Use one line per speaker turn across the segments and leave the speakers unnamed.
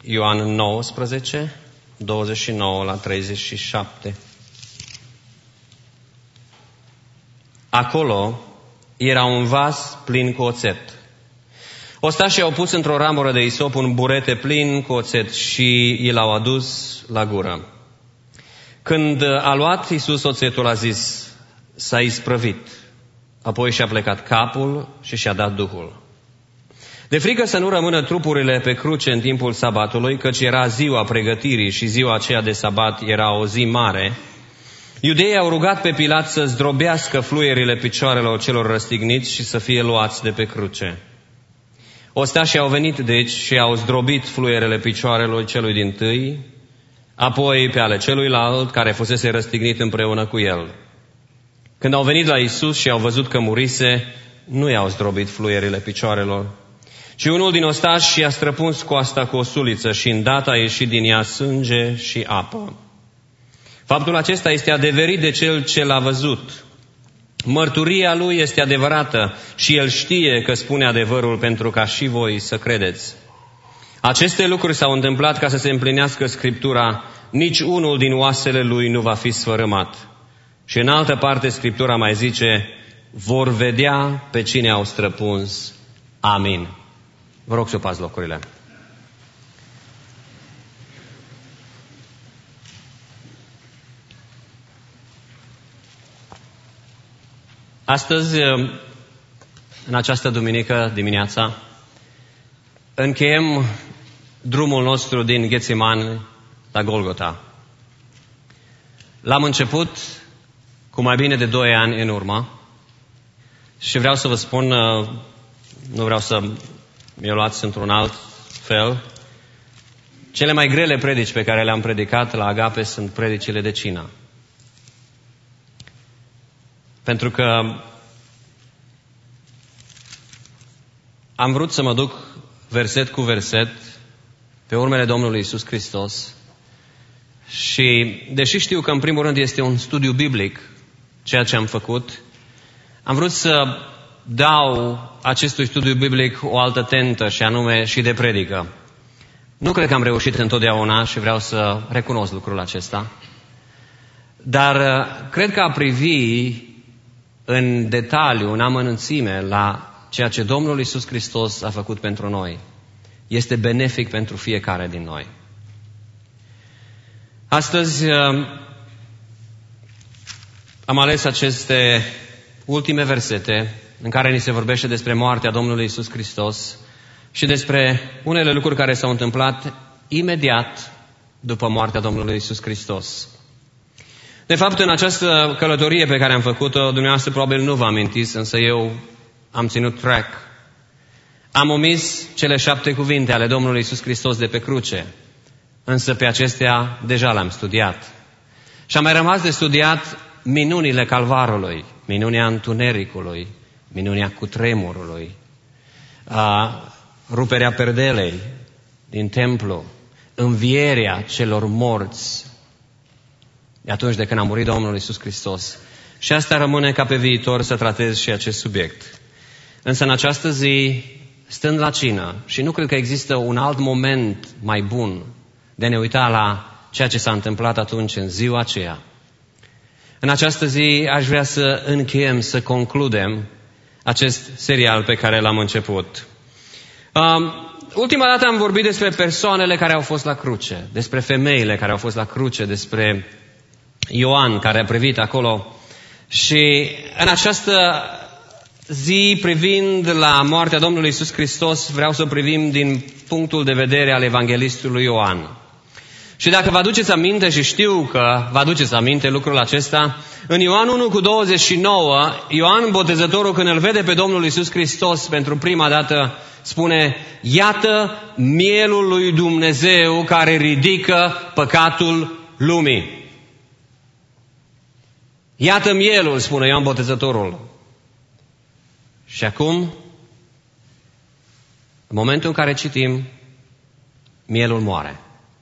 Ioan 19, 29 la 37. Acolo era un vas plin cu oțet. Ostașii au pus într-o ramură de isop un burete plin cu oțet și i l-au adus la gură. Când a luat Iisus oțetul, a zis: s-a isprăvit. Apoi și-a plecat capul și și-a dat duhul. De frică să nu rămână trupurile pe cruce în timpul sabatului, căci era ziua pregătirii și ziua aceea de sabat era o zi mare, iudeii au rugat pe Pilat să zdrobească fluierile picioarelor celor răstigniți și să fie luați de pe cruce. Ostașii au venit deci și au zdrobit fluierele picioarelor celui dintâi, apoi pe ale celuilalt care fusese răstignit împreună cu el. Când au venit la Iisus și au văzut că murise, nu i-au zdrobit fluierile picioarelor, ci unul din ostași i-a străpuns coasta cu o suliță și îndată a ieșit din ea sânge și apă. Faptul acesta este adeverit de cel ce l-a văzut. Mărturia lui este adevărată și el știe că spune adevărul pentru ca și voi să credeți. Aceste lucruri s-au întâmplat ca să se împlinească Scriptura: nici unul din oasele lui nu va fi sfărâmat. Și în altă parte Scriptura mai zice: vor vedea pe cine au străpuns. Amin. Vă rog să ocupați locurile. Astăzi, în această duminică dimineața, încheiem drumul nostru din Ghețimani la Golgota. L-am început cu mai bine de 2 ani în urmă și vreau să vă spun, nu vreau să mi-o luați într-un alt fel, cele mai grele predici pe care le-am predicat la Agape sunt predicile de cină. Pentru că am vrut să mă duc verset cu verset pe urmele Domnului Iisus Hristos și, deși știu că în primul rând este un studiu biblic ceea ce am făcut, am vrut să dau acestui studiu biblic o altă tentă, și anume și de predică. Nu cred că am reușit întotdeauna și vreau să recunosc lucrul acesta, dar cred că a privi în detaliu, în amănunțime, la ceea ce Domnul Iisus Hristos a făcut pentru noi este benefic pentru fiecare din noi. Astăzi am ales aceste ultime versete în care ni se vorbește despre moartea Domnului Iisus Hristos și despre unele lucruri care s-au întâmplat imediat după moartea Domnului Iisus Hristos. De fapt, în această călătorie pe care am făcut-o, dumneavoastră probabil nu vă amintiți, însă eu am ținut track. Am omis cele 7 cuvinte ale Domnului Iisus Hristos de pe cruce, însă pe acestea deja le-am studiat. Și am mai rămas de studiat minunile Calvarului, minunea întunericului, minunea cutremurului, ruperea perdelei din templu, învierea celor morți de atunci de când a murit Domnul Iisus Hristos. Și asta rămâne ca pe viitor să tratez și acest subiect. Însă în această zi, stând la cină, și nu cred că există un alt moment mai bun de a ne uita la ceea ce s-a întâmplat atunci în ziua aceea. În această zi aș vrea să încheiem, să concludem acest serial pe care l-am început. Ultima dată am vorbit despre persoanele care au fost la cruce, despre femeile care au fost la cruce, despre Ioan care a privit acolo. Și în această zi, privind la moartea Domnului Iisus Hristos, vreau să privim din punctul de vedere al evanghelistului Ioan. Și dacă vă aduceți aminte, și știu că vă aduceți aminte lucrul acesta, în Ioan 1:29, Ioan Botezătorul, când îl vede pe Domnul Iisus Hristos pentru prima dată, spune: iată mielul lui Dumnezeu care ridică păcatul lumii. Iată mielul, spune Ioan Botezătorul. Și acum, în momentul în care citim, mielul moare.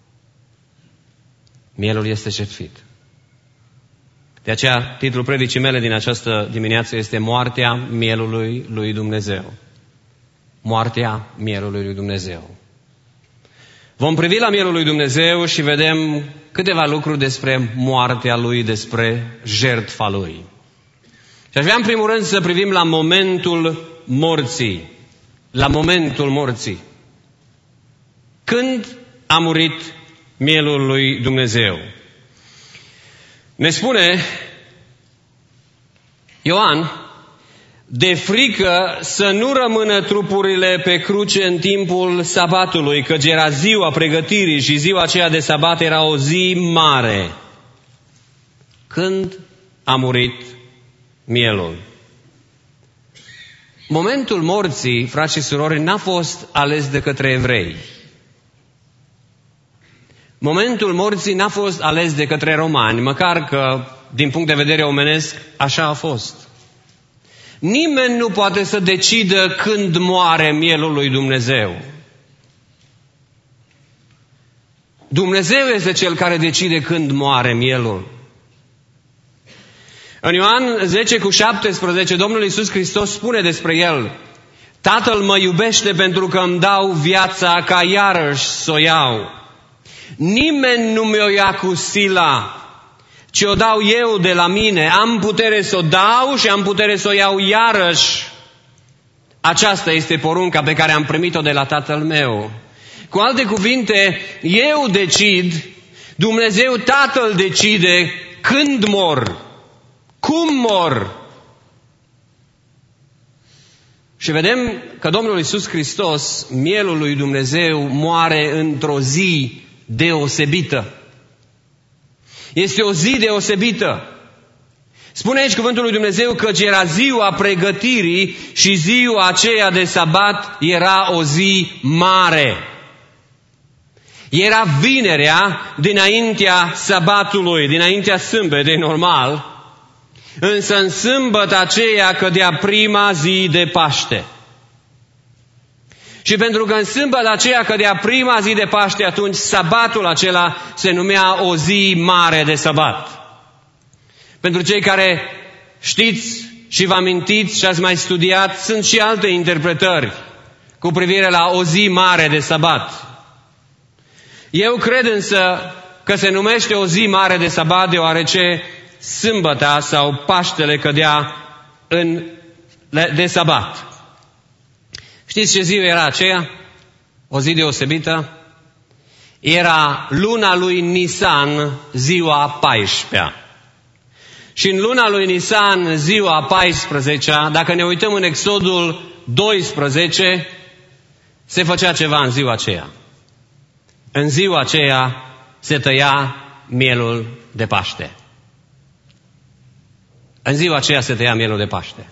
Mielul este jertfit. De aceea, titlul predicii mele din această dimineață este Moartea mielului lui Dumnezeu. Moartea mielului lui Dumnezeu. Vom privi la mielul lui Dumnezeu și vedem câteva lucruri despre moartea lui, despre jertfa lui. Și aș vrea în primul rând să privim la momentul morții. La momentul morții. Când a murit mielul lui Dumnezeu? Ne spune Ioan, de frică să nu rămână trupurile pe cruce în timpul sabatului, căci era ziua pregătirii și ziua aceea de sabat era o zi mare. Când a murit mielul? Momentul morții, frați și surori, n-a fost ales de către evrei. Momentul morții n-a fost ales de către romani, măcar că, din punct de vedere omenesc, așa a fost. Nimeni nu poate să decidă când moare mielul lui Dumnezeu. Dumnezeu este Cel care decide când moare mielul. În Ioan 10:17, Domnul Iisus Hristos spune despre El: Tatăl mă iubește pentru că îmi dau viața ca iarăși să o iau. Nimeni nu mi-o ia cu sila, ci o dau eu de la mine. Am putere să o dau și am putere să o iau iarăși. Aceasta este porunca pe care am primit-o de la Tatăl meu. Cu alte cuvinte, eu decid, Dumnezeu Tatăl decide când mor, cum mor. Și vedem că Domnul Iisus Hristos, mielul lui Dumnezeu, moare într-o zi deosebită. Este o zi deosebită. Spune aici cuvântul lui Dumnezeu că era ziua pregătirii și ziua aceea de sabat era o zi mare. Era vinerea dinaintea sabatului, dinaintea sâmbetei, normal, însă în sâmbătă aceea cădea prima zi de Paște. Și pentru că în sâmbătă aceea cădea prima zi de Paște, atunci sabatul acela se numea o zi mare de sabat. Pentru cei care știți și vă amintiți și ați mai studiat, sunt și alte interpretări cu privire la o zi mare de sabat. Eu cred însă că se numește o zi mare de sabat deoarece sâmbăta sau Paștele cădea de sabat. Știți ce zi era aceea? O zi deosebită? Era luna lui Nisan, ziua 14-a. Și în luna lui Nisan, ziua 14-a, dacă ne uităm în Exodul 12, se făcea ceva în ziua aceea. În ziua aceea se tăia mielul de Paște. În ziua aceea se tăia mielul de Paște.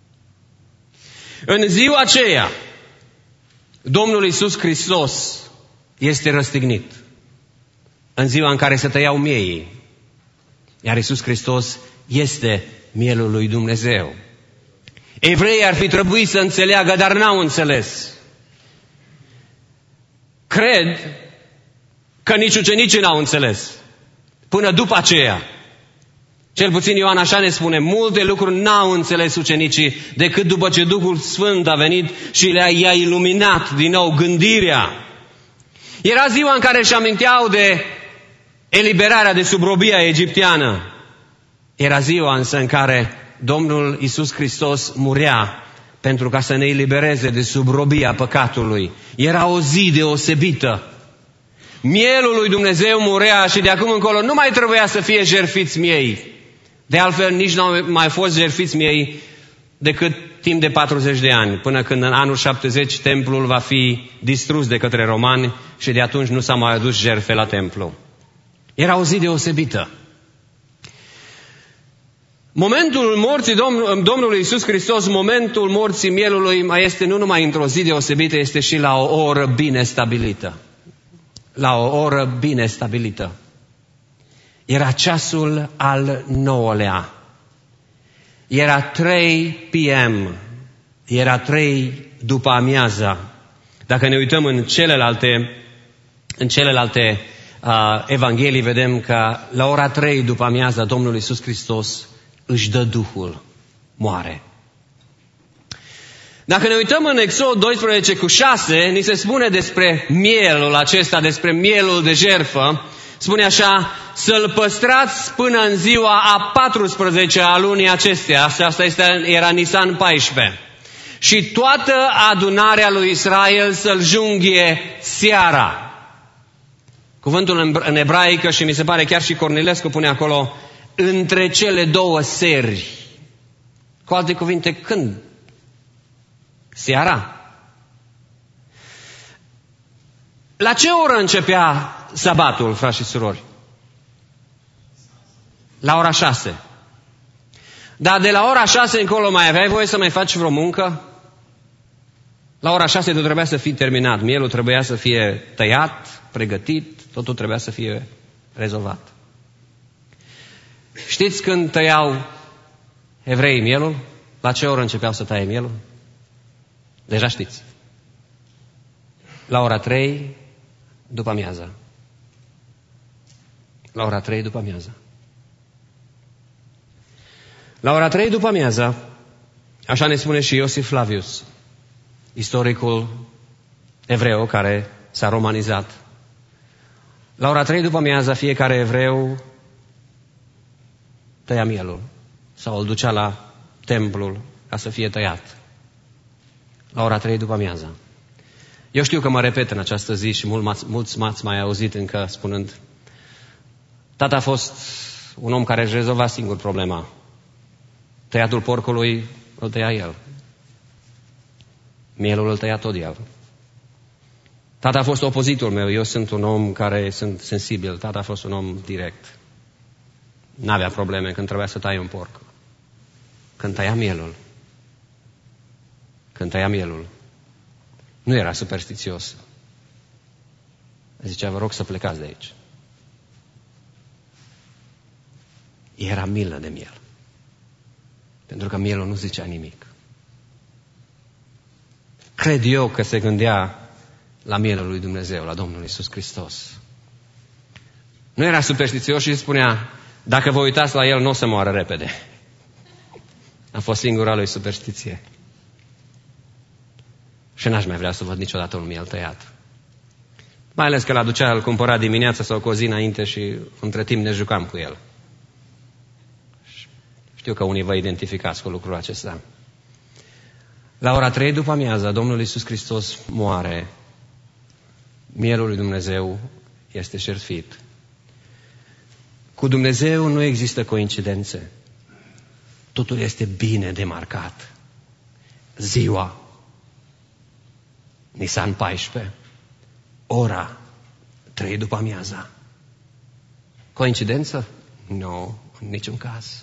În ziua aceea, Domnul Iisus Hristos este răstignit. În ziua în care se tăiau miei. Iar Iisus Hristos este mielul lui Dumnezeu. Evreii ar fi trebuit să înțeleagă, dar n-au înțeles. Cred că nici ucenicii n-au înțeles. Până după aceea. Cel puțin Ioan așa ne spune, multe lucruri n-au înțeles ucenicii decât după ce Duhul Sfânt a venit și i-a iluminat din nou gândirea. Era ziua în care își aminteau de eliberarea de sub robia egipteană. Era ziua însă în care Domnul Iisus Hristos murea pentru ca să ne elibereze de sub robia păcatului. Era o zi deosebită. Mielul lui Dumnezeu murea și de acum încolo nu mai trebuia să fie jertfiți miei. De altfel, nici nu au mai fost jertfiți miei decât timp de 40 de ani, până când în anul 70 templul va fi distrus de către romani și de atunci nu s-a mai adus jertfe la templu. Era o zi deosebită. Momentul morții Domnului Iisus Hristos, momentul morții mielului, mai este nu numai într-o zi deosebită, este și la o oră bine stabilită. La o oră bine stabilită. Era ceasul al 9-lea. Era 3 p.m. Era 3 după amiaza. Dacă ne uităm în celelalte evanghelii, vedem că la ora 3 după amiaza Domnul Iisus Hristos își dă Duhul. Moare. Dacă ne uităm în Exod 12:6, ni se spune despre mielul acesta, despre mielul de jertfă. Spune așa, să-l păstrați până în ziua a 14-a lunii acesteia. Asta era Nisan 14. Și toată adunarea lui Israel să-l junghie seara. Cuvântul în ebraică, și mi se pare chiar și Cornilescu pune acolo, între cele două seri. Cu alte cuvinte, când? Seara. La ce oră începea sabatul, frați și surori? La ora 6. Dar de la ora 6 încolo mai aveai voie să mai faci vreo muncă? La ora 6 tu trebuia să fii terminat. Mielul trebuia să fie tăiat, pregătit, totul trebuia să fie rezolvat. Știți când tăiau evreii mielul? La ce oră începeau să taie mielul? Deja știți. La ora 3 după amiază. La ora 3 după amiază. La ora 3 după amiază, așa ne spune și Iosif Flavius, istoricul evreu care s-a romanizat. La ora 3 după amiază, fiecare evreu tăia mielul sau îl ducea la templul ca să fie tăiat. La ora 3 după amiază. Eu știu că mă repet în această zi și mulți m-ați mai auzit încă spunând, tata a fost un om care își rezolva singur problema. Tăiatul porcului îl tăia el. Mielul îl tăia tot el. Tata a fost opozitul meu. Eu sunt un om care sunt sensibil. Tata a fost un om direct. N-avea probleme când trebuia să taie un porc. Când tăia mielul, nu era superstițios. Zicea, vă rog să plecați de aici. Era milă de miel. Pentru că mielul nu zicea nimic. Cred eu că se gândea la mielul lui Dumnezeu, la Domnul Iisus Hristos. Nu era superstițios și spunea, dacă vă uitați la el, nu o să moară repede. A fost singura lui superstiție. Și n-aș mai vrea să văd niciodată un miel tăiat. Mai ales că l-aducea, îl cumpăra dimineața sau cu o zi înainte și între timp ne jucam cu el. Știu că unii vă identificați cu lucrul acesta. La ora 3 după amiază, Domnul Iisus Hristos moare. Mielul lui Dumnezeu este șertfit. Cu Dumnezeu nu există coincidențe. Totul este bine demarcat. Ziua, Nisan 14, ora 3 după amiaza. Coincidență? Nu, în niciun caz.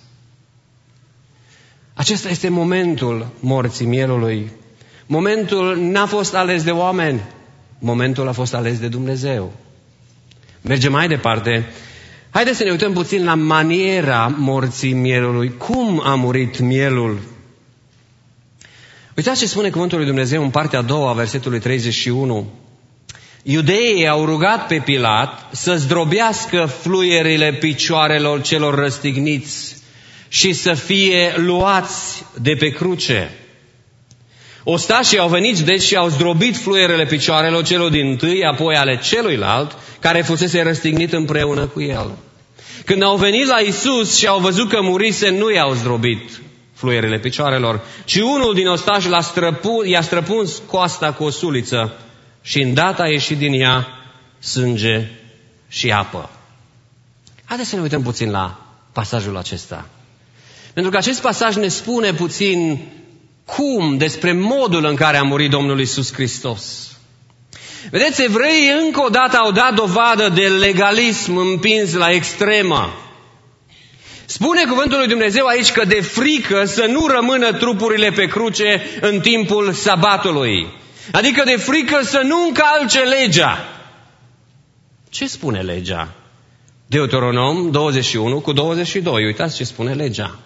Acesta este momentul morții mielului. Momentul n-a fost ales de oameni. Momentul a fost ales de Dumnezeu. Mergem mai departe. Haideți să ne uităm puțin la maniera morții mielului. Cum a murit mielul? Uitați ce spune cuvântul lui Dumnezeu în partea a doua a versetului 31. Iudeii au rugat pe Pilat să zdrobească fluierile picioarelor celor răstigniți și să fie luați de pe cruce. Ostașii au venit deci și au zdrobit fluierele picioarelor celor dintâi, apoi ale celuilalt, care fusese răstignit împreună cu el. Când au venit la Iisus și au văzut că murise, nu i-au zdrobit fluierele picioarelor, ci unul din ostași i-a străpuns coasta cu o suliță și îndată a ieșit din ea sânge și apă. Haideți să ne uităm puțin la pasajul acesta. Pentru că acest pasaj ne spune puțin despre modul în care a murit Domnul Iisus Hristos. Vedeți, evreii încă o dată au dat dovadă de legalism împins la extremă. Spune cuvântul lui Dumnezeu aici că de frică să nu rămână trupurile pe cruce în timpul sabatului. Adică de frică să nu încalce legea. Ce spune legea? Deuteronom 21:22. Uitați ce spune legea.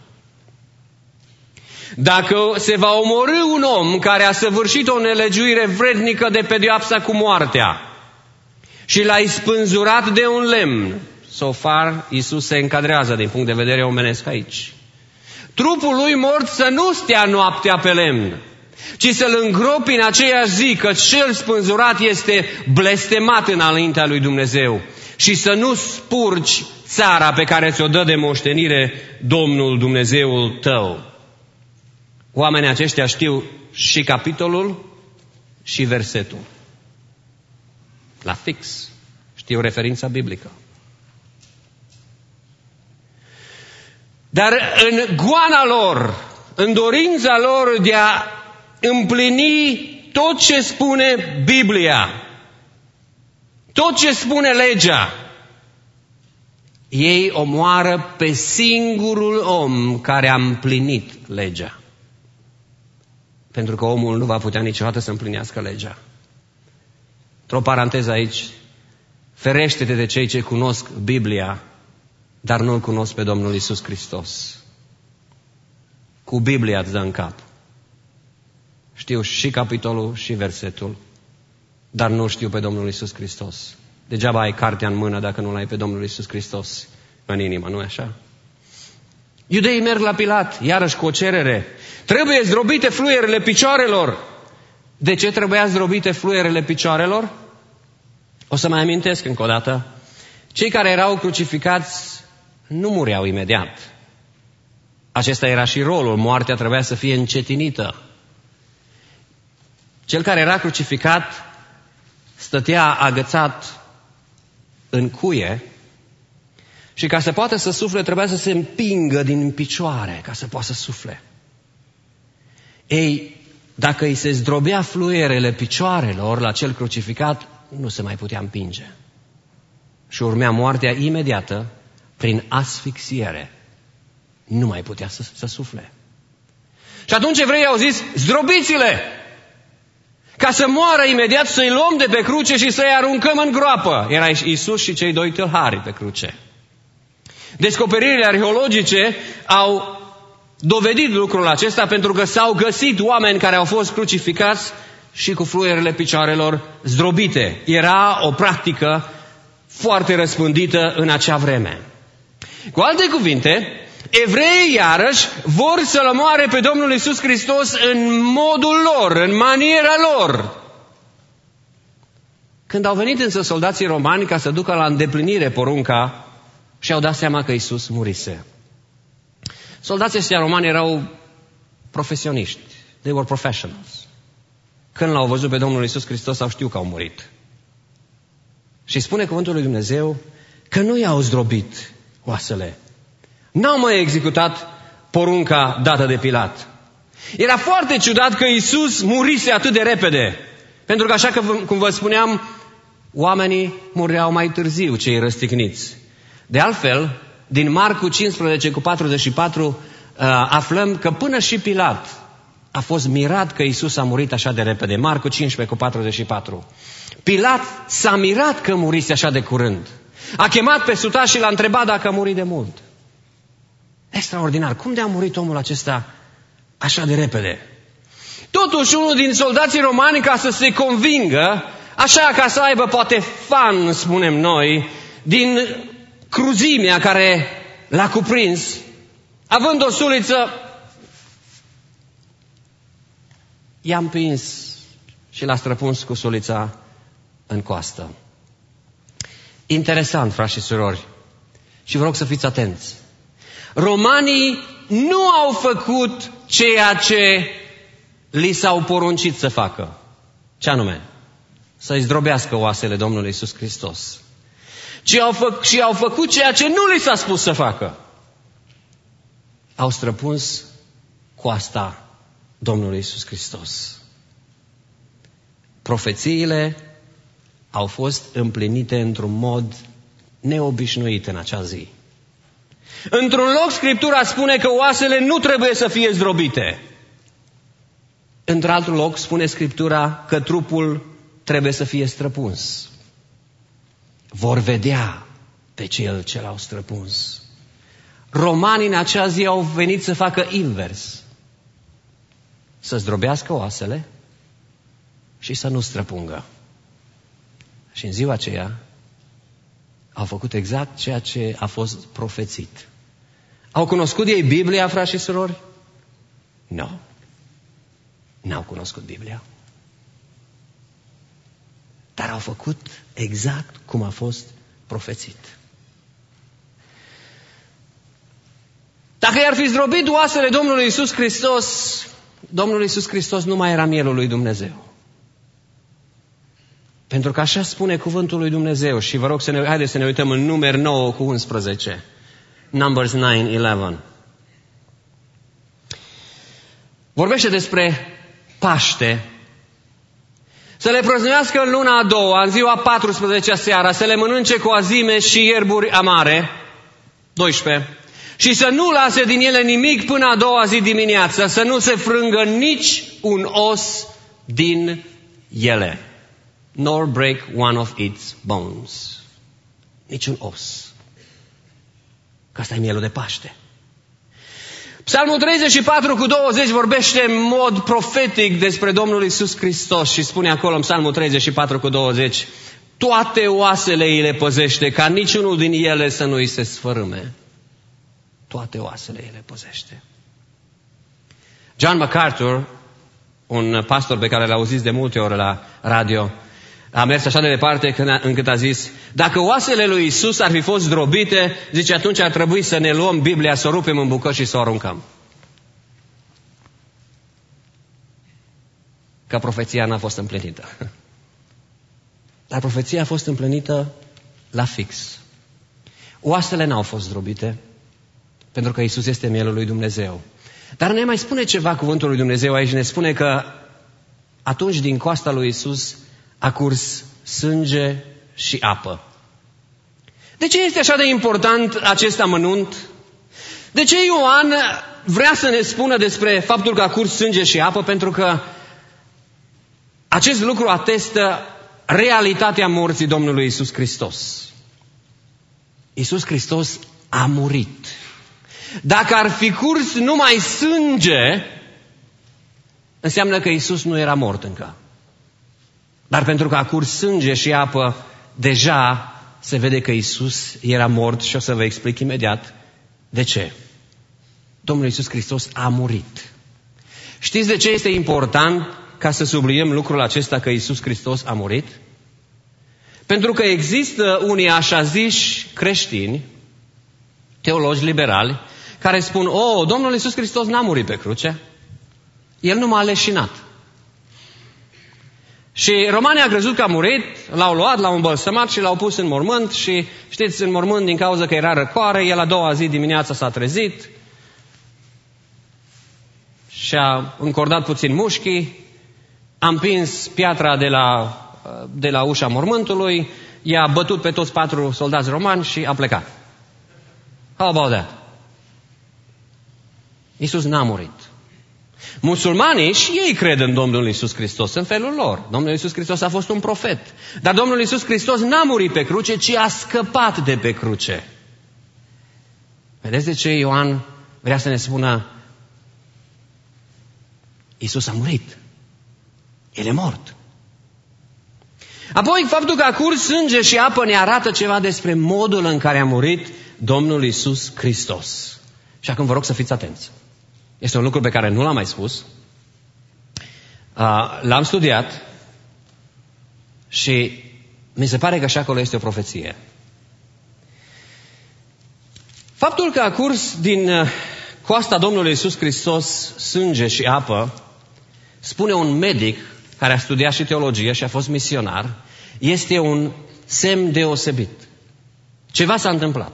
Dacă se va omorî un om care a săvârșit o nelegiuire vrednică de pedeapsa cu moartea și l-a spânzurat de un lemn, so far Iisus se încadrează din punct de vedere omenesc aici. Trupul lui mort să nu stea noaptea pe lemn, ci să-l îngropi în aceeași zi, că cel spânzurat este blestemat înaintea lui Dumnezeu, și să nu spurgi țara pe care ți-o dă de moștenire Domnul Dumnezeul tău. Oamenii aceștia știu și capitolul și versetul. La fix. Știu referința biblică. Dar în goana lor, în dorința lor de a împlini tot ce spune Biblia, tot ce spune legea, ei omoară pe singurul om care a împlinit legea. Pentru că omul nu va putea niciodată să împlinească legea. Într-o paranteză aici, ferește-te de cei ce cunosc Biblia, dar nu-L cunosc pe Domnul Iisus Hristos. Cu Biblia îți dă în cap. Știu și capitolul și versetul, dar nu știu pe Domnul Iisus Hristos. Degeaba ai cartea în mână dacă nu l-ai pe Domnul Iisus Hristos în inimă, nu-i așa? Iudeii merg la Pilat, iarăși cu o cerere. Trebuie zdrobite fluierele picioarelor. De ce trebuia zdrobite fluierele picioarelor? O să mai amintesc încă o dată. Cei care erau crucificați nu mureau imediat. Acesta era și rolul. Moartea trebuia să fie încetinită. Cel care era crucificat stătea agățat în cuie și ca să poată să sufle trebuia să se împingă din picioare ca să poată să sufle. Ei, dacă îi se zdrobea fluierele picioarelor la cel crucificat, nu se mai putea împinge. Și urmea moartea imediată prin asfixiere. Nu mai putea să sufle. Și atunci evreii au zis, zdrobiți-le! Ca să moară imediat, să-i luăm de pe cruce și să-i aruncăm în groapă. Era Iisus și cei doi tâlhari pe cruce. Descoperirile arheologice au dovedit lucrul acesta pentru că s-au găsit oameni care au fost crucificați și cu fluierele picioarelor zdrobite. Era o practică foarte răspândită în acea vreme. Cu alte cuvinte, evreii iarăși vor să-L omoare pe Domnul Iisus Hristos în modul lor, în maniera lor. Când au venit însă soldații romani ca să ducă la îndeplinire porunca, și-au dat seama că Iisus murise. Soldații ăștia romani erau profesioniști. They were professionals. Când l-au văzut pe Domnul Iisus Hristos, au știut că au murit. Și spune cuvântul lui Dumnezeu că nu i-au zdrobit oasele. N-au mai executat porunca dată de Pilat. Era foarte ciudat că Iisus murise atât de repede. Pentru că, așa cum vă spuneam, oamenii mureau mai târziu, cei răstigniți. De altfel, din Marcu 15:44, aflăm că până și Pilat a fost mirat că Iisus a murit așa de repede. Marcu 15:44. Pilat s-a mirat că murise așa de curând. A chemat pe sutaș și l-a întrebat dacă a murit de mult. Extraordinar. Cum de a murit omul acesta așa de repede? Totuși, unul din soldații romani, ca să se convingă, așa ca să aibă poate fan, spunem noi, din cruzimea care l-a cuprins, având o suliță, i-a împins și l-a străpuns cu sulița în coastă. Interesant, frați și surori, și vă rog să fiți atenți. Romanii nu au făcut ceea ce li s-au poruncit să facă. Ce anume? Să-i zdrobească oasele Domnului Iisus Hristos. Și au făcut ceea ce nu li s-a spus să facă. Au străpuns coasta Domnului Iisus Hristos. Profețiile au fost împlinite într-un mod neobișnuit în acea zi. Într-un loc, Scriptura spune că oasele nu trebuie să fie zdrobite. Într-altul loc, spune Scriptura că trupul trebuie să fie străpuns. Vor vedea pe cel ce l-au străpuns. Romanii în acea zi au venit să facă invers. Să zdrobească oasele și să nu străpungă. Și în ziua aceea au făcut exact ceea ce a fost profețit. Au cunoscut ei Biblia, frați și surori? Nu. n-au cunoscut Biblia. Dar au făcut exact cum a fost profețit. Dacă i-ar fi zdrobit oasele Domnului Iisus Hristos, Domnul Iisus Hristos nu mai era mielul lui Dumnezeu. Pentru că așa spune cuvântul lui Dumnezeu. Și vă rog haideți să ne uităm în Numeri 9:11. Numbers 9:11. Vorbește despre Paște. Să le prăznuiască în luna a doua, în ziua 14-a seara, să le mănânce cu azime și ierburi amare. 12. Și să nu lase din ele nimic până a doua zi dimineață, să nu se frângă nici un os din ele. Nor break one of its bones. Niciun os. Că asta e mielul de Paște. Psalmul 34:20 vorbește în mod profetic despre Domnul Iisus Hristos și spune acolo în Psalmul 34:20: toate oasele îi le păzește, ca niciunul din ele să nu îi se sfărâme. Toate oasele îi le păzește. John MacArthur, un pastor pe care l-a auzit de multe ori la radio, a mers așa de departe încât a zis: dacă oasele lui Iisus ar fi fost zdrobite, zice, atunci ar trebui să ne luăm Biblia, să o rupem în bucăți și să o aruncăm. Că profeția n-a fost împlinită. Dar profeția a fost împlinită la fix. Oasele n-au fost zdrobite, pentru că Iisus este mielul lui Dumnezeu. Dar ne mai spune ceva cuvântul lui Dumnezeu aici. Ne spune că atunci din coasta lui Iisus a curs sânge și apă. De ce este așa de important acest amănunt? De ce Ioan vrea să ne spună despre faptul că a curs sânge și apă? Pentru că acest lucru atestă realitatea morții Domnului Iisus Hristos. Iisus Hristos a murit. Dacă ar fi curs numai sânge, înseamnă că Iisus nu era mort încă. Dar pentru că a curs sânge și apă, deja se vede că Iisus era mort și o să vă explic imediat de ce. Domnul Iisus Hristos a murit. Știți de ce este important ca să subliniem lucrul acesta, că Iisus Hristos a murit? Pentru că există unii așa ziși creștini, teologi liberali, care spun: Domnul Iisus Hristos n-a murit pe cruce, El nu m-a leșinat. Și romanii au crezut că a murit, l-au luat, l-au îmbălsămat și l-au pus în mormânt și, știți, în mormânt, din cauza că era răcoare, el a doua zi dimineața s-a trezit și a încordat puțin mușchii, a împins piatra de la ușa mormântului, i-a bătut pe toți 4 soldați romani și a plecat. How about that? Iisus n-a murit. Musulmanii și ei cred în Domnul Iisus Hristos în felul lor. Domnul Iisus Hristos a fost un profet. Dar Domnul Iisus Hristos n-a murit pe cruce, ci a scăpat de pe cruce. Vedeți de ce Ioan vrea să ne spună: Iisus a murit. El e mort. Apoi, faptul că a curs sânge și apă ne arată ceva despre modul în care a murit Domnul Iisus Hristos. Și acum vă rog să fiți atenți. Este un lucru pe care nu l-am mai spus. L-am studiat și mi se pare că și acolo este o profeție. Faptul că a curs din coasta Domnului Iisus Hristos sânge și apă, spune un medic care a studiat și teologie și a fost misionar, este un semn deosebit. Ceva s-a întâmplat.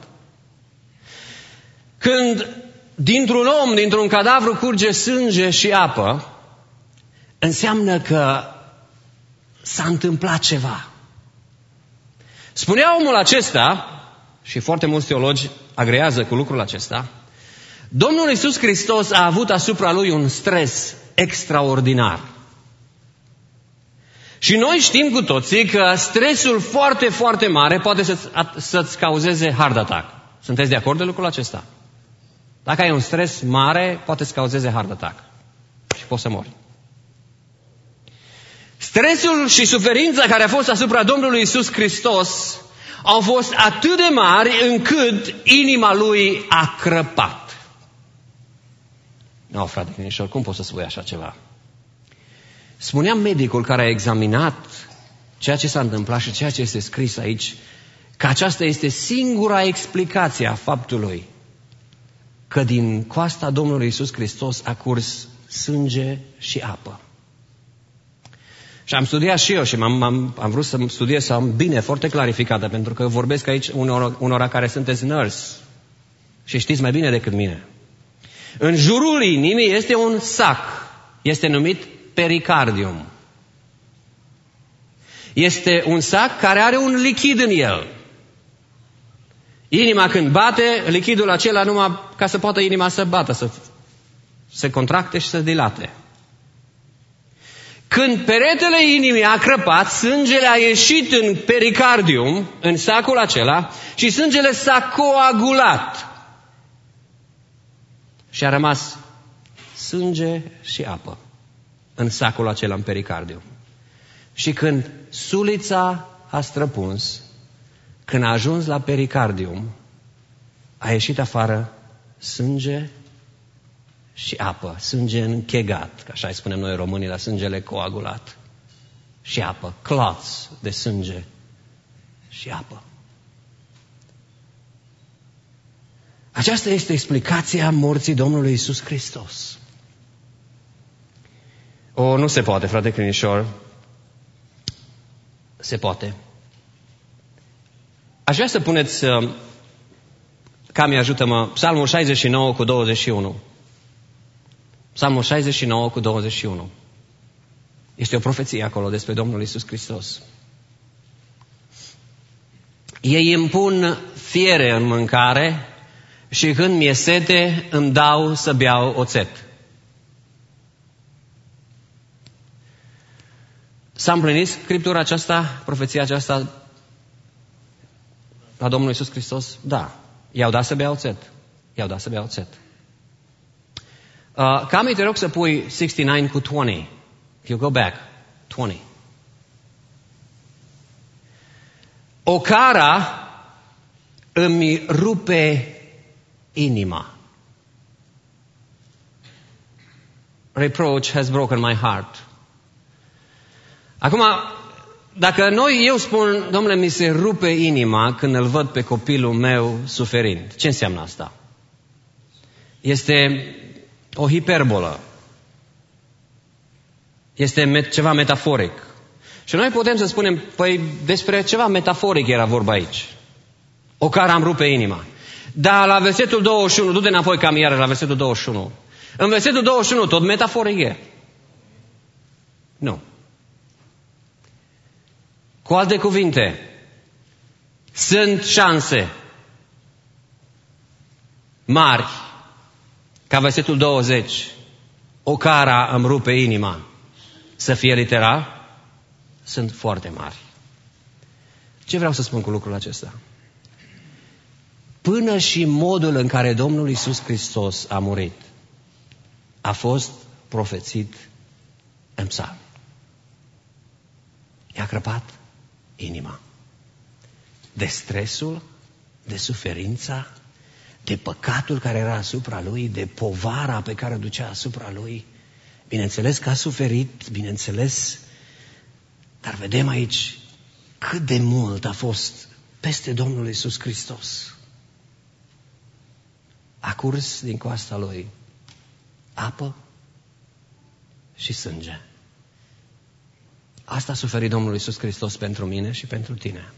Când dintr-un om, dintr-un cadavru curge sânge și apă, înseamnă că s-a întâmplat ceva. Spunea omul acesta, și foarte mulți teologi agrează cu lucrul acesta, Domnul Iisus Hristos a avut asupra lui un stres extraordinar. Și noi știm cu toții că stresul foarte, foarte mare poate să-ți cauzeze heart attack. Sunteți de acord de lucrul acesta? Dacă ai un stres mare, poate să cauzeze heart attack. Și poți să mori. Stresul și suferința care a fost asupra Domnului Iisus Hristos au fost atât de mari încât inima lui a crăpat. Nu, frate Crinișor, cum poți să spui așa ceva? Spunea medicul care a examinat ceea ce s-a întâmplat și ceea ce este scris aici, că aceasta este singura explicație a faptului că din coasta Domnului Iisus Hristos a curs sânge și apă. Și am studiat și eu și am vrut să studiez să am bine, foarte clarificată, pentru că vorbesc aici unora care sunteți nurse și știți mai bine decât mine. În jurul inimii este un sac, este numit pericardium. Este un sac care are un lichid în el. Inima când bate, lichidul acela numai ca să poată inima să bată, să se contracte și să dilate. Când peretele inimii a crăpat, sângele a ieșit în pericardium, în sacul acela, și sângele s-a coagulat. Și a rămas sânge și apă în sacul acela, în pericardium. Și când sulița a străpuns, când a ajuns la pericardium, a ieșit afară sânge și apă, sânge închegat, ca așa îi spunem noi românii, la sângele coagulat. Și apă, clots de sânge și apă. Aceasta este explicația morții Domnului Iisus Hristos. Nu se poate, frate crinișor. Se poate. Aș vrea să puneți, Cami, ajută-mă, Psalmul 69 cu 21. Psalmul 69 cu 21. Este o profeție acolo despre Domnul Iisus Hristos. Ei îmi pun fiere în mâncare și când mi-e sete îmi dau să beau oțet. S-a împlinit Scriptura aceasta, profeția aceasta la Domnul Iisus Hristos? Da. I-au dat să bea oțet. I-au dat să bea oțet. Cami, te rog să pui 69 cu 20. You go back. 20. Ocara îmi rupe inima. Reproach has broken my heart. Acum, dacă eu spun, Domnule, mi se rupe inima când îl văd pe copilul meu suferind, ce înseamnă asta? Este o hiperbolă. Este ceva metaforic. Și noi putem să spunem, păi despre ceva metaforic era vorba aici. Ocara îmi rupe inima. Dar la versetul 21, du-te înapoi cam iară la versetul 21. În versetul 21 tot metaforic e. Nu. Cu alte cuvinte, sunt șanse mari ca versetul 20, ocara îmi rupe inima, să fie literal, sunt foarte mari. Ce vreau să spun cu lucrul acesta? Până și modul în care Domnul Iisus Hristos a murit a fost profețit în psalm. I-a crăpat inima. De stresul, de suferința, de păcatul care era asupra lui, de povara pe care o ducea asupra lui. Bineînțeles că a suferit, bineînțeles, dar vedem aici cât de mult a fost peste Domnul Iisus Hristos. A curs din coasta lui apă și sânge. Asta a suferit Domnul Iisus Hristos pentru mine și pentru tine.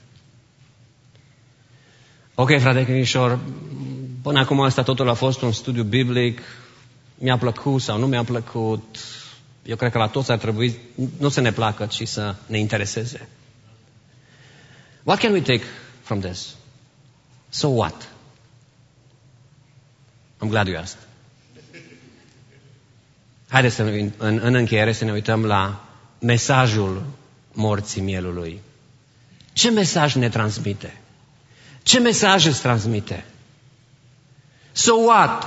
Ok, frate crinișor, până acum asta totul a fost un studiu biblic, mi-a plăcut sau nu mi-a plăcut. Eu cred că la toți ar trebui nu să ne placă, ci să ne intereseze. What can we take from this? So what? I'm glad you asked. Haideți să în încheiere să ne uităm la mesajul morții mielului. Ce mesaj ne transmite? Ce mesaj îți transmite? So what?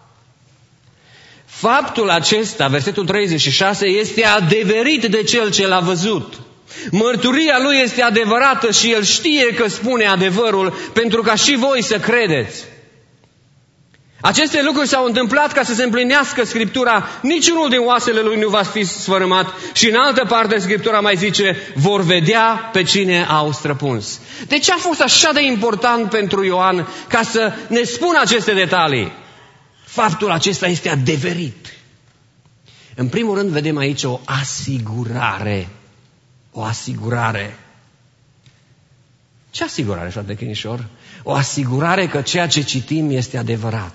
Faptul acesta, versetul 36, este adeverit de cel ce l-a văzut. Mărturia lui este adevărată și el știe că spune adevărul pentru ca și voi să credeți. Aceste lucruri s-au întâmplat ca să se împlinească Scriptura, niciunul din oasele lui nu va fi sfărâmat. Și în altă parte Scriptura mai zice, vor vedea pe cine au străpuns. De ce a fost așa de important pentru Ioan ca să ne spună aceste detalii? Faptul acesta este adeverit. În primul rând vedem aici o asigurare. O asigurare. Ce asigurare, frate Chinișor? O asigurare că ceea ce citim este adevărat.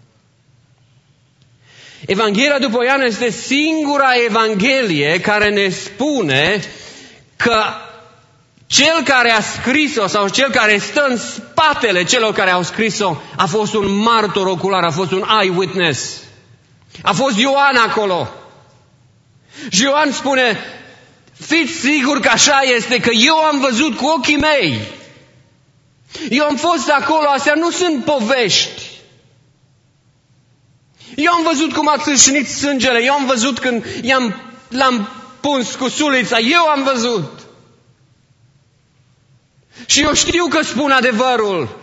Evanghelia după Ioan este singura evanghelie care ne spune că cel care a scris-o sau cel care stă în spatele celor care au scris-o a fost un martor ocular, a fost un eyewitness. A fost Ioan acolo. Și Ioan spune, fiți siguri că așa este, că eu am văzut cu ochii mei. Eu am fost acolo, astea nu sunt povești. Eu am văzut cum a țâșnit sângele, eu am văzut când l-am puns cu sulița, eu am văzut. Și eu știu că spun adevărul.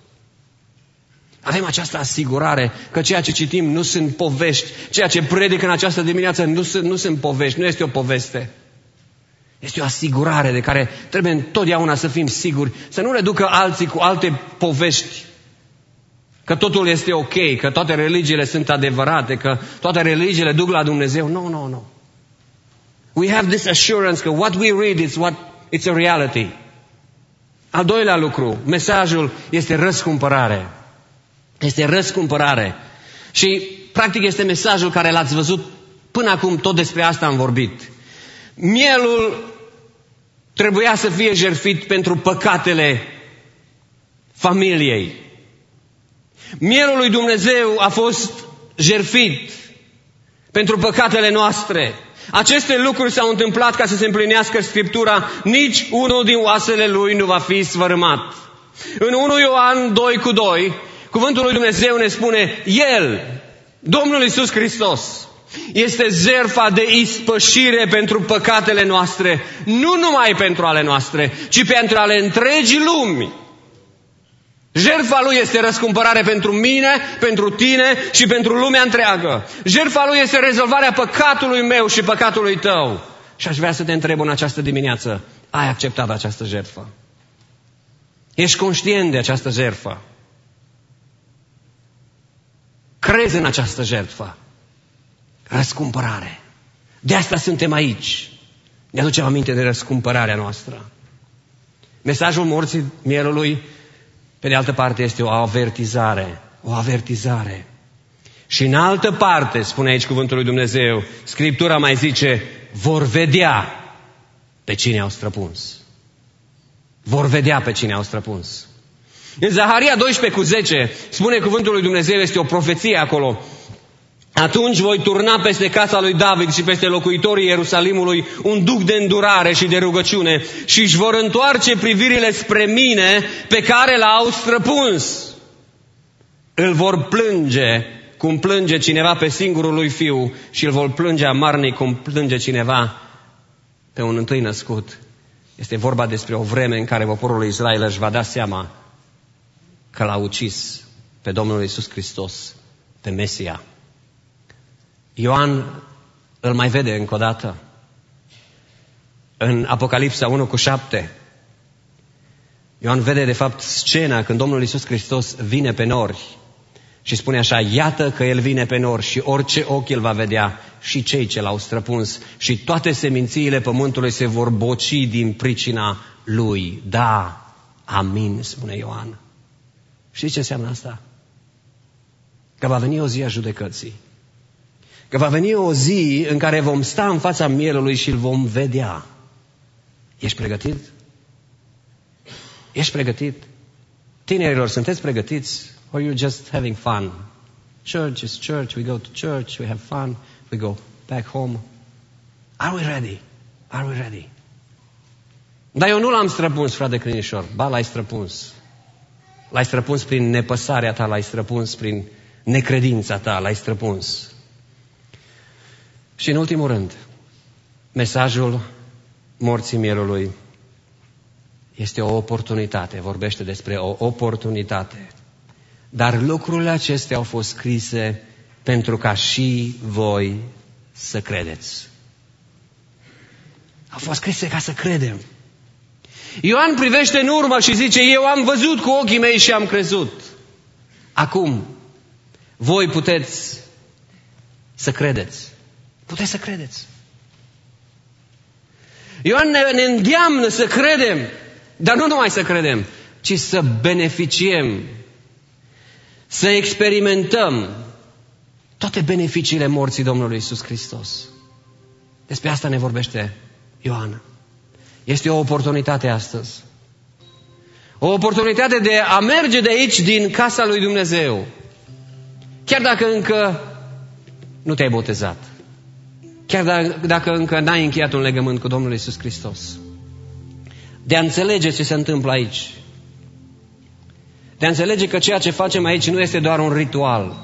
Avem această asigurare că ceea ce citim nu sunt povești, ceea ce predic în această dimineață nu sunt povești, nu este o poveste. Este o asigurare de care trebuie întotdeauna să fim siguri, să nu ne ducă alții cu alte povești, că totul este ok, că toate religiile sunt adevărate, că toate religiile duc la Dumnezeu. No. We have this assurance că what we read it's a reality. Al doilea lucru, mesajul este răscumpărare. Este răscumpărare. Și practic este mesajul care l-ați văzut până acum, tot despre asta am vorbit. Mielul trebuia să fie jertfit pentru păcatele familiei. Mielul lui Dumnezeu a fost jertfit pentru păcatele noastre. Aceste lucruri s-au întâmplat ca să se împlinească Scriptura, nici unul din oasele lui nu va fi sfărâmat. În 1 Ioan 2:2, cuvântul lui Dumnezeu ne spune, El, Domnul Iisus Hristos, este jertfa de ispășire pentru păcatele noastre, nu numai pentru ale noastre, ci pentru ale întregii lumi. Jertfa lui este răscumpărare pentru mine, pentru tine și pentru lumea întreagă. Jertfa lui este rezolvarea păcatului meu și păcatului tău. Și aș vrea să te întreb în această dimineață, ai acceptat această jertfă? Ești conștient de această jertfă? Crezi în această jertfă? Răscumpărare. De asta suntem aici. Ne aducem aminte de răscumpărarea noastră. Mesajul morții mielului, pe de altă parte, este o avertizare. O avertizare. Și în altă parte, spune aici cuvântul lui Dumnezeu, Scriptura mai zice, vor vedea pe cine au străpuns. Vor vedea pe cine au străpuns. În Zaharia 12:10 spune cuvântul lui Dumnezeu, este o profeție acolo. Atunci voi turna peste casa lui David și peste locuitorii Ierusalimului un duc de îndurare și de rugăciune și își vor întoarce privirile spre mine pe care l-au străpuns. Îl vor plânge cum plânge cineva pe singurul lui fiu și îl vor plânge amarnic cum plânge cineva pe un întâi născut. Este vorba despre o vreme în care poporul lui Israel își va da seama că l-a ucis pe Domnul Iisus Hristos, pe Mesia. Ioan îl mai vede încă o dată. În Apocalipsa 1:7. Ioan vede de fapt scena când Domnul Iisus Hristos vine pe nori și spune așa, iată că El vine pe nori și orice ochi El va vedea și cei ce l-au străpuns și toate semințiile pământului se vor boci din pricina Lui. Da, amin, spune Ioan. Știți ce înseamnă asta? Că va veni o zi a judecății. Că va veni o zi în care vom sta în fața mielului și îl vom vedea. Ești pregătit? Ești pregătit? Tinerilor, sunteți pregătiți? Or you just having fun? Church is church, we go to church, we have fun, we go back home. Are we ready? Are we ready? Dar eu nu l-am străpuns, frate Crinișor. Ba, l-ai străpuns. L-ai străpuns prin nepăsarea ta, l-ai străpuns prin necredința ta, l-ai străpuns. Și în ultimul rând, mesajul morții mielului este o oportunitate. Vorbește despre o oportunitate Dar lucrurile acestea au fost scrise pentru ca și voi să credeți. Au fost scrise ca să credem. Ioan privește în urmă și zice, eu am văzut cu ochii mei și am crezut. Acum, voi puteți să credeți. Puteți să credeți. Ioan ne îndeamnă să credem, dar nu numai să credem, ci să beneficiem, să experimentăm toate beneficiile morții Domnului Iisus Hristos. Despre asta ne vorbește Ioan. Este o oportunitate astăzi. O oportunitate de a merge de aici, din casa lui Dumnezeu. Chiar dacă încă nu te-ai botezat. Chiar dacă încă n-ai încheiat un legământ cu Domnul Iisus Hristos. De a înțelege ce se întâmplă aici. De a înțelege că ceea ce facem aici nu este doar un ritual,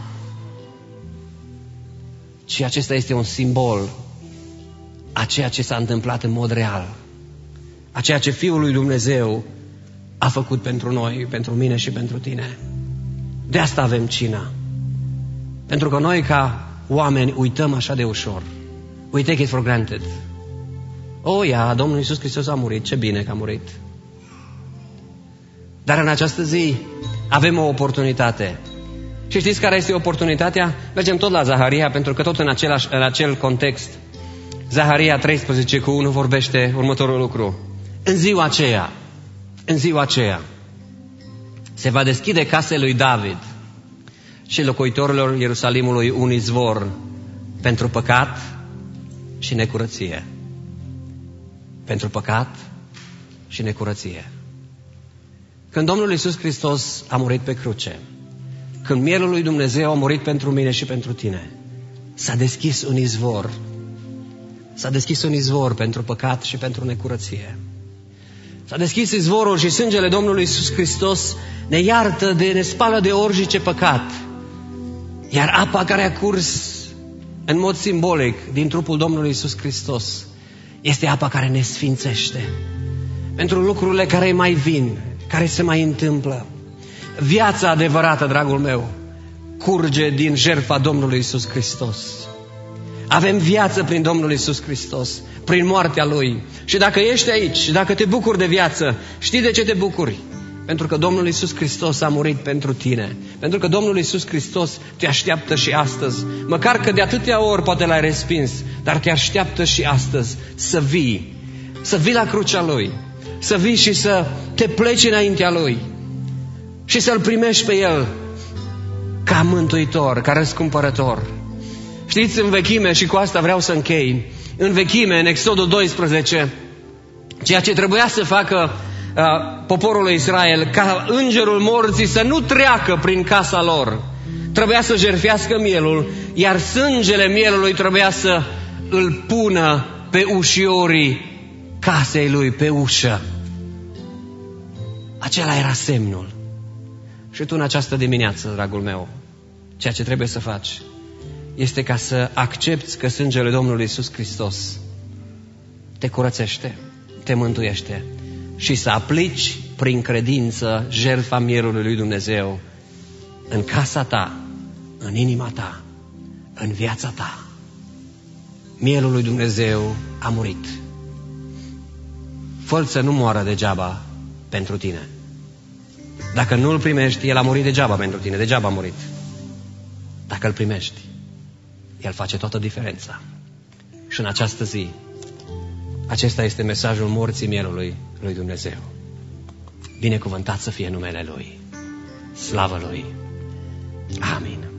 ci acesta este un simbol a ceea ce s-a întâmplat în mod real. A ceea ce Fiul lui Dumnezeu a făcut pentru noi, pentru mine și pentru tine. De asta avem cina. Pentru că noi ca oameni uităm așa de ușor. We take it for granted. Domnul Iisus Hristos a murit, ce bine că a murit. Dar în această zi avem o oportunitate. Și știți care este oportunitatea? Mergem tot la Zaharia, pentru că tot în acel context Zaharia 13:1 vorbește următorul lucru. În ziua aceea se va deschide casei lui David și locuitorilor Ierusalimului un izvor pentru păcat și necurăție. Pentru păcat și necurăție. Când Domnul Iisus Hristos a murit pe cruce, când mielul lui Dumnezeu a murit pentru mine și pentru tine, s-a deschis un izvor. S-a deschis un izvor pentru păcat și pentru necurăție. S-a deschis izvorul și sângele Domnului Iisus Hristos ne iartă, ne spală de orice păcat. Iar apa care a curs în mod simbolic din trupul Domnului Iisus Hristos este apa care ne sfințește pentru lucrurile care mai vin, care se mai întâmplă. Viața adevărată, dragul meu, curge din jertfa Domnului Iisus Hristos. Avem viață prin Domnul Iisus Hristos, prin moartea Lui. Și dacă ești aici și dacă te bucuri de viață, știi de ce te bucuri? Pentru că Domnul Iisus Hristos a murit pentru tine. Pentru că Domnul Iisus Hristos te așteaptă și astăzi. Măcar că de atâtea ori poate l-ai respins, dar te așteaptă și astăzi să vii. Să vii la crucea Lui. Să vii și să te pleci înaintea Lui. Și să-L primești pe El ca mântuitor, ca răscumpărător. Știți, în vechime, și cu asta vreau să închei, în vechime, în Exodul 12, ceea ce trebuia să facă poporul lui Israel, ca îngerul morții să nu treacă prin casa lor, trebuia să jertfească mielul, iar sângele mielului trebuia să îl pună pe ușiorii casei lui, pe ușă. Acela era semnul. Și tu în această dimineață, dragul meu, ceea ce trebuie să faci este ca să accepți că sângele Domnului Iisus Hristos te curățește, te mântuiește și să aplici prin credință jertfa mielului lui Dumnezeu în casa ta, în inima ta, în viața ta. Mielul lui Dumnezeu a murit. Fă-l să nu moară degeaba pentru tine. Dacă nu îl primești, el a murit degeaba pentru tine, degeaba a murit. Dacă îl primești, el face toată diferența. Și în această zi, acesta este mesajul morții mielului lui Dumnezeu. Binecuvântat să fie numele Lui. Slavă Lui. Amin.